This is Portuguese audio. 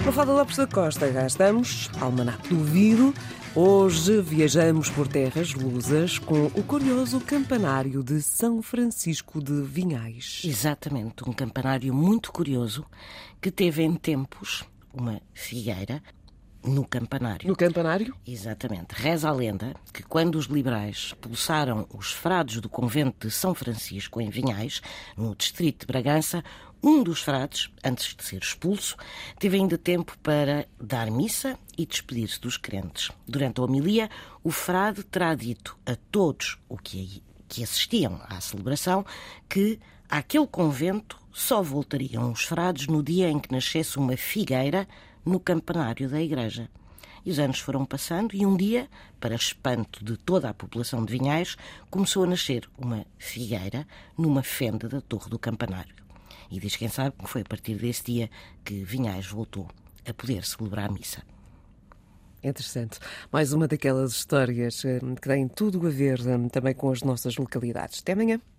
Mafalda Lopes da Costa, cá estamos, Almanaque do Vidro. Hoje viajamos por terras lusas com o curioso campanário de São Francisco de Vinhais. Exatamente, um campanário muito curioso que teve em tempos uma figueira no campanário. No campanário? Exatamente. Reza a lenda que quando os liberais expulsaram os frades do convento de São Francisco, em Vinhais, no distrito de Bragança, um dos frades, antes de ser expulso, teve ainda tempo para dar missa e despedir-se dos crentes. Durante a homilia, o frade terá dito a todos que assistiam à celebração que àquele convento só voltariam os frades no dia em que nascesse uma figueira no campanário da igreja. E os anos foram passando e um dia, para espanto de toda a população de Vinhais, começou a nascer uma figueira numa fenda da torre do campanário. E diz quem sabe que foi a partir desse dia que Vinhais voltou a poder celebrar a missa. Interessante. Mais uma daquelas histórias que têm tudo a ver também com as nossas localidades. Até amanhã.